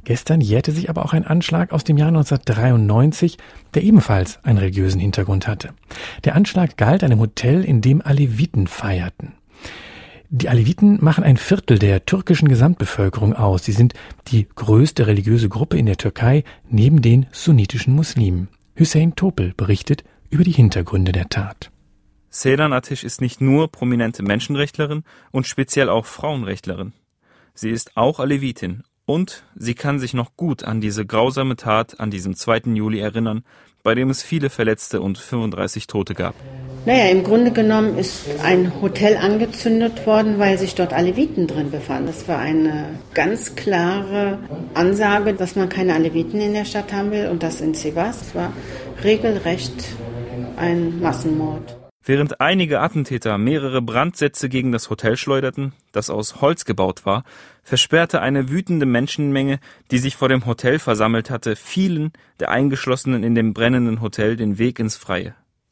Gestern jährte sich aber auch ein Anschlag aus dem Jahr 1993, der ebenfalls einen religiösen Hintergrund hatte. Der Anschlag galt einem Hotel, in dem Aleviten feierten. Die Aleviten machen ein Viertel der türkischen Gesamtbevölkerung aus. Sie sind die größte religiöse Gruppe in der Türkei neben den sunnitischen Muslimen. Hüseyin Topel berichtet über die Hintergründe der Tat. Seyran Ateş ist nicht nur prominente Menschenrechtlerin und speziell auch Frauenrechtlerin. Sie ist auch Alevitin und sie kann sich noch gut an diese grausame Tat an diesem 2. Juli erinnern, bei dem es viele Verletzte und 35 Tote gab. Im Grunde genommen ist ein Hotel angezündet worden, weil sich dort Aleviten drin befanden. Das war eine ganz klare Ansage, dass man keine Aleviten in der Stadt haben will und das in Sivas. Es war regelrecht ein Massenmord. Während einige Attentäter mehrere Brandsätze gegen das Hotel schleuderten, das aus Holz gebaut war, versperrte eine wütende Menschenmenge, die sich vor dem Hotel versammelt hatte, vielen der Eingeschlossenen in dem brennenden Hotel den Weg ins Freie.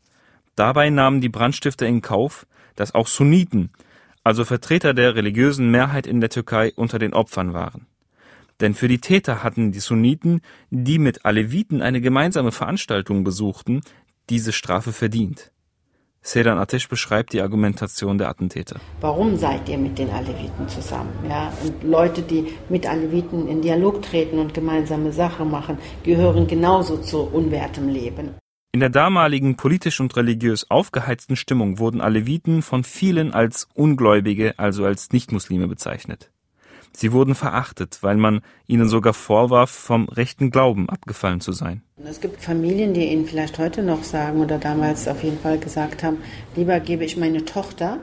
Dabei nahmen die Brandstifter in Kauf, dass auch Sunniten, also Vertreter der religiösen Mehrheit in der Türkei, unter den Opfern waren. Denn für die Täter hatten die Sunniten, die mit Aleviten eine gemeinsame Veranstaltung besuchten, diese Strafe verdient. Seyran Ateş beschreibt die Argumentation der Attentäter. Warum seid ihr mit den Aleviten zusammen? Ja? Und Leute, die mit Aleviten in Dialog treten und gemeinsame Sache machen, gehören genauso zu unwertem Leben. In der damaligen politisch und religiös aufgeheizten Stimmung wurden Aleviten von vielen als Ungläubige, also als Nichtmuslime bezeichnet. Sie wurden verachtet, weil man ihnen sogar vorwarf, vom rechten Glauben abgefallen zu sein. Es gibt Familien, die Ihnen vielleicht heute noch sagen oder damals auf jeden Fall gesagt haben, lieber gebe ich meine Tochter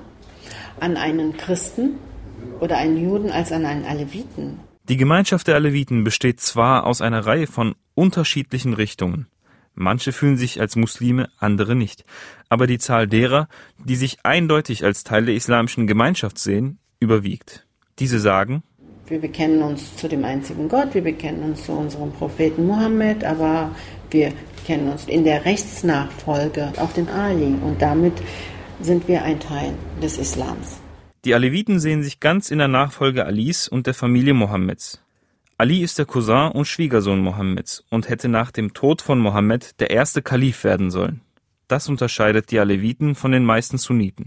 an einen Christen oder einen Juden als an einen Aleviten. Die Gemeinschaft der Aleviten besteht zwar aus einer Reihe von unterschiedlichen Richtungen. Manche fühlen sich als Muslime, andere nicht. Aber die Zahl derer, die sich eindeutig als Teil der islamischen Gemeinschaft sehen, überwiegt. Diese sagen: Wir bekennen uns zu dem einzigen Gott, wir bekennen uns zu unserem Propheten Mohammed, aber wir bekennen uns in der Rechtsnachfolge auf den Ali und damit sind wir ein Teil des Islams. Die Aleviten sehen sich ganz in der Nachfolge Alis und der Familie Mohammeds. Ali ist der Cousin und Schwiegersohn Mohammeds und hätte nach dem Tod von Mohammed der erste Kalif werden sollen. Das unterscheidet die Aleviten von den meisten Sunniten.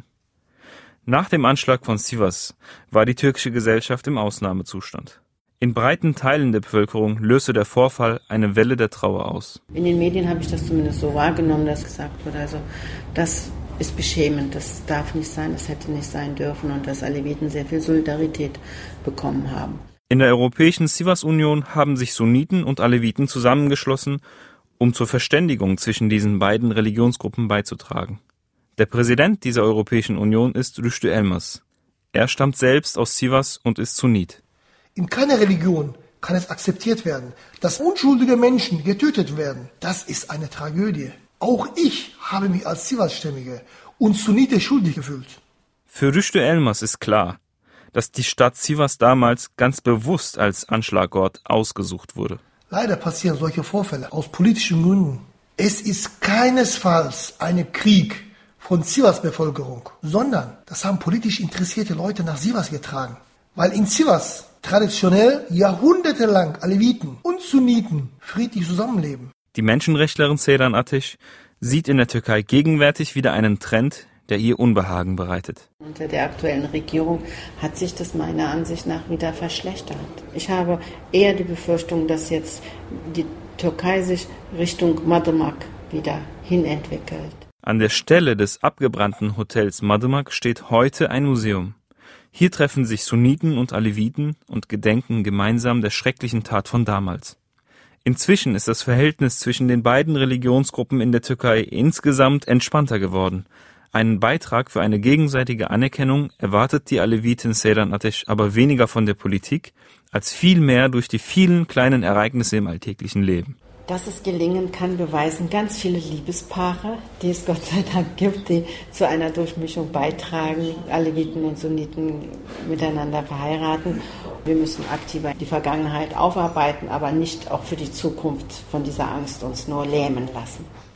Nach dem Anschlag von Sivas war die türkische Gesellschaft im Ausnahmezustand. In breiten Teilen der Bevölkerung löste der Vorfall eine Welle der Trauer aus. In den Medien habe ich das zumindest so wahrgenommen, dass gesagt wurde, also das ist beschämend, das darf nicht sein, das hätte nicht sein dürfen und dass Aleviten sehr viel Solidarität bekommen haben. In der Europäischen Sivas-Union haben sich Sunniten und Aleviten zusammengeschlossen, um zur Verständigung zwischen diesen beiden Religionsgruppen beizutragen. Der Präsident dieser Europäischen Union ist Rüştü Elmas. Er stammt selbst aus Sivas und ist Sunnit. In keiner Religion kann es akzeptiert werden, dass unschuldige Menschen getötet werden. Das ist eine Tragödie. Auch ich habe mich als Sivas-Stämmige und Sunnite schuldig gefühlt. Für Rüştü Elmas ist klar, dass die Stadt Sivas damals ganz bewusst als Anschlagort ausgesucht wurde. Leider passieren solche Vorfälle aus politischen Gründen. Es ist keinesfalls ein Krieg von Sivas-Bevölkerung, sondern das haben politisch interessierte Leute nach Sivas getragen. Weil in Sivas traditionell jahrhundertelang Aleviten und Sunniten friedlich zusammenleben. Die Menschenrechtlerin Seyran Ateş sieht in der Türkei gegenwärtig wieder einen Trend, der ihr Unbehagen bereitet. Unter der aktuellen Regierung hat sich das meiner Ansicht nach wieder verschlechtert. Ich habe eher die Befürchtung, dass jetzt die Türkei sich Richtung Madımak wieder hinentwickelt. An der Stelle des abgebrannten Hotels Madımak steht heute ein Museum. Hier treffen sich Sunniten und Aleviten und gedenken gemeinsam der schrecklichen Tat von damals. Inzwischen ist das Verhältnis zwischen den beiden Religionsgruppen in der Türkei insgesamt entspannter geworden. Einen Beitrag für eine gegenseitige Anerkennung erwartet die Alevitin Seyran Ateş aber weniger von der Politik, als vielmehr durch die vielen kleinen Ereignisse im alltäglichen Leben. Dass es gelingen kann, beweisen ganz viele Liebespaare, die es Gott sei Dank gibt, die zu einer Durchmischung beitragen, Aleviten und Sunniten miteinander verheiraten. Wir müssen aktiver die Vergangenheit aufarbeiten, aber nicht auch für die Zukunft von dieser Angst uns nur lähmen lassen.